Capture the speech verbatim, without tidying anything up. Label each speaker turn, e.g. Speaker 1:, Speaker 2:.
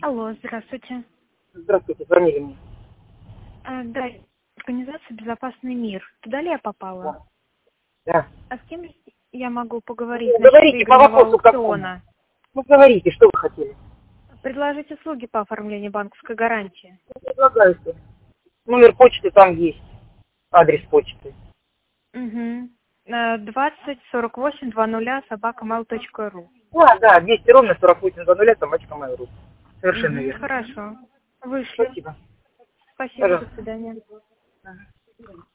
Speaker 1: Алло, здравствуйте.
Speaker 2: Здравствуйте, звонили мне.
Speaker 1: А, да, организация «Безопасный мир». Туда ли я попала?
Speaker 2: Да. Да.
Speaker 1: А с кем я могу поговорить
Speaker 2: Ну,
Speaker 1: насчет
Speaker 2: говорите по
Speaker 1: выигранного
Speaker 2: вопросу какому.
Speaker 1: аукциона?
Speaker 2: Ну, говорите, что вы хотели.
Speaker 1: Предложить услуги по оформлению банковской гарантии.
Speaker 2: Предлагайте. Номер почты там есть. Адрес почты.
Speaker 1: Угу. двадцать сорок восемь двадцать собака mail точка ру.
Speaker 2: Да, да, двести ровно сорок восемь двадцать собачка Mail.ru. Совершенно
Speaker 1: Угу,
Speaker 2: верно.
Speaker 1: хорошо. Вышли.
Speaker 2: Спасибо.
Speaker 1: Спасибо, до
Speaker 2: Пожалуйста.
Speaker 1: свидания.
Speaker 2: Ага.